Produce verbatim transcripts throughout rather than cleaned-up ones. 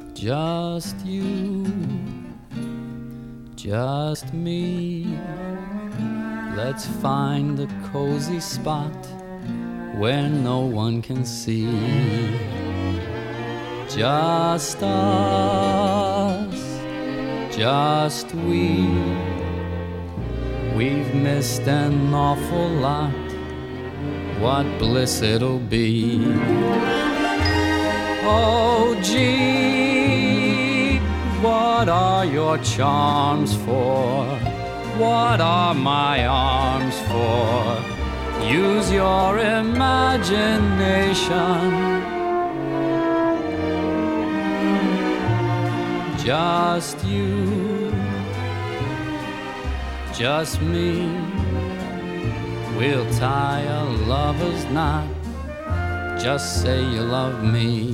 Just you, just me. Let's find a cozy spot where no one can see. Just us, just we. We've missed an awful lot. What bliss it'll be. Oh, gee, what are your charms for? What are my arms for? Use your imagination. Just you, just me. We'll tie a lover's knot. Just say you love me.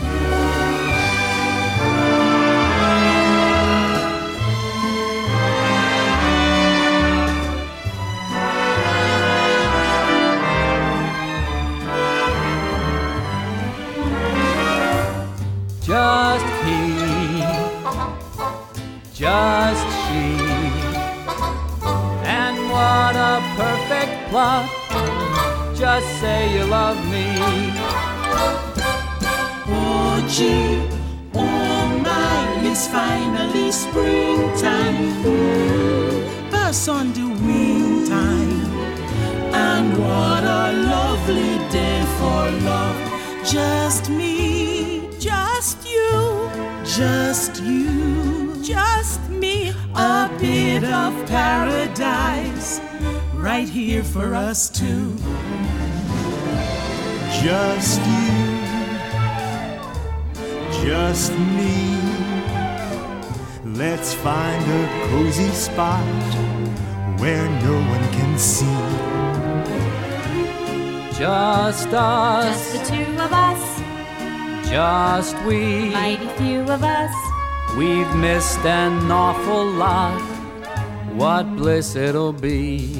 Just he, just she, and what a perfect plot. Just say you love me. Oh gee, oh my, it's finally springtime. Mm, burst on the wing time. And what a lovely day for love. Just me, just you, just you, just me. A bit of paradise right here for us two. Just you, just me. Let's find a cozy spot where no one can see. Just us, just the two of us, just we. mighty few of us. We've missed an awful lot. What bliss it'll be.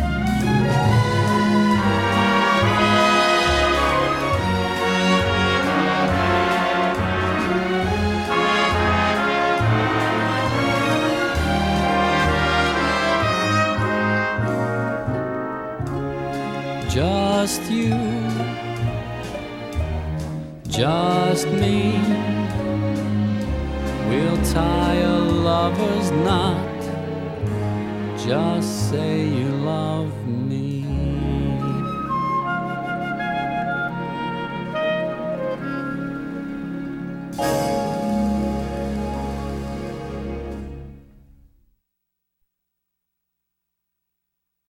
Just you, just me. We'll tie a lover's knot. Just say you love me.